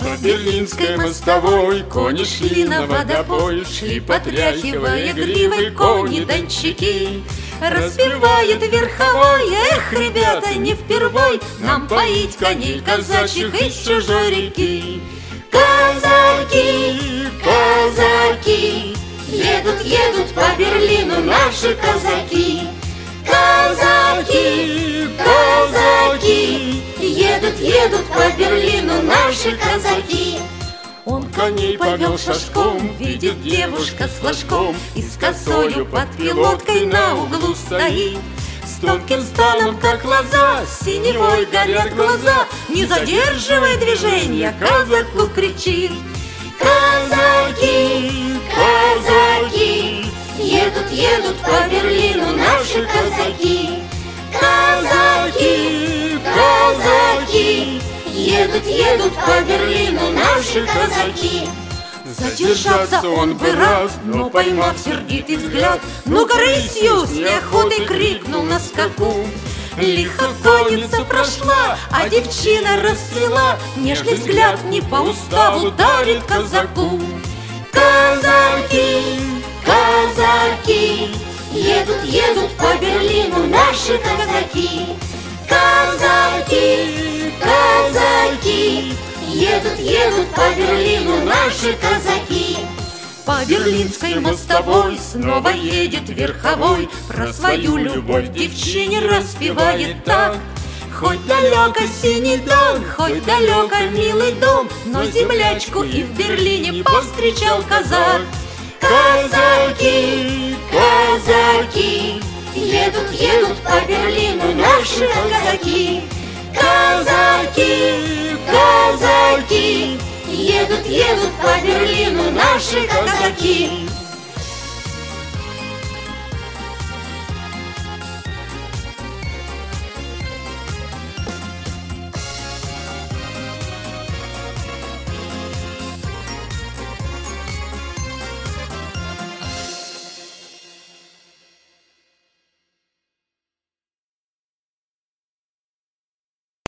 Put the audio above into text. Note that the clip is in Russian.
По Берлинской мостовой кони шли на водопой, шли, потряхивая гривой кони-дончаки. Распевает верховой: эх, ребята, не впервой нам поить коней казачьих из чужой реки. Казаки, казаки, едут, едут по Берлину наши казаки. Казаки, казаки, едут, едут по Берлину наши казаки. Он коней повел шашком, видит девушка с флажком, и с косою под пилоткой на углу стоит. С тонким станом, как лоза, синевой горят глаза, не задерживая движения, казаку кричит: казаки, казаки, едут, едут по Берлину наши казаки. Казаки, казаки, едут, едут по Берлину наши казаки. Задержаться он бы рад, но поймав сердитый взгляд, ну-ка рысью, с неохотой крикнул на скаку. Лихо конница прошла, а девчина расцвела, нежный взгляд не по уставу дарит казаку. Казаки, казаки, едут, едут по Берлину наши казаки. Казаки, казаки, едут, едут по Берлину наши казаки. По Берлинской мостовой снова едет верховой, про свою любовь девчине распевает так: хоть далеко синий дон, хоть далеко милый дом, но землячку и в Берлине повстречал казак. Казаки, казаки, едут, едут по Берлину наши казаки. Казаки, казаки, едут, едут по Берлину наши казаки.